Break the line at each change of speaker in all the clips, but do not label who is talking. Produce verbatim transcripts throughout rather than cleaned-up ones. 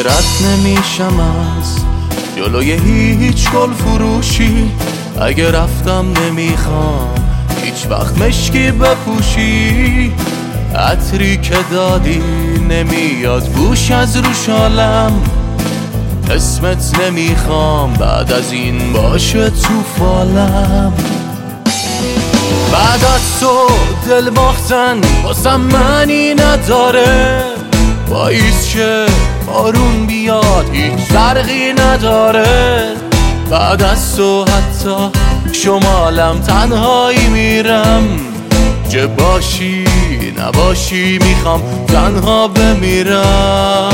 دیگه رد نمیشم از جلوی هیچ گل فروشی. اگه رفتم نمیخوام هیچ وقت مشکی بپوشی. عطری که دادی نمیاد بوش از رو شالم. اسمت نمیخوام بعد از این باشه تو فالم. بعد از تو دل باختن واسم معنی نداره. باعث شه بارون بیاد هیچ فرقی نداره. بعد از تو حتی شمالم تنهایی میرم. چه باشی نباشی میخوام تنها بمیرم.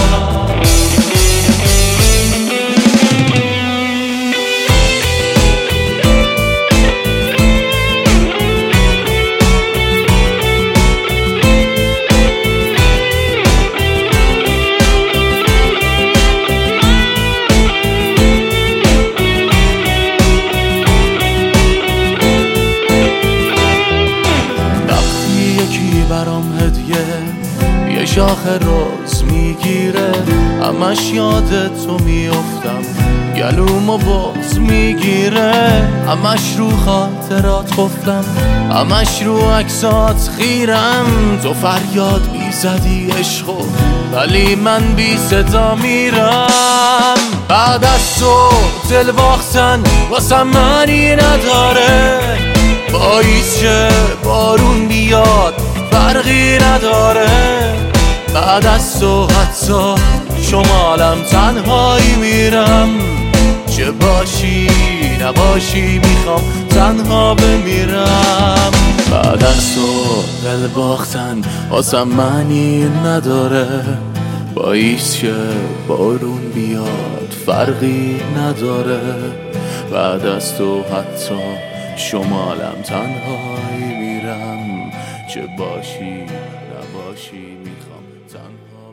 برام هدیه یه شاخ روز میگیره. همش یاد تو میافتم گلومو باز میگیره. همش رو خاطرات خفتم همش رو عکسات خیرم. تو فریاد میزدی عشقو ولی من بی صدا میرم. بعد از تو دل باختن واسم معنی نداره. باعث شه بارون بیاد فرقی نداره. بعد از تو حتی شمالم تنهایی میرم. چه باشی نباشی میخوام تنها بمیرم. بعد از تو دل باختن واسم معنی نداره. باعث شه بارون بیاد فرقی نداره. بعد از تو حتی شمالم تنهایی میرم. چه باشی نباشی میخوام تنها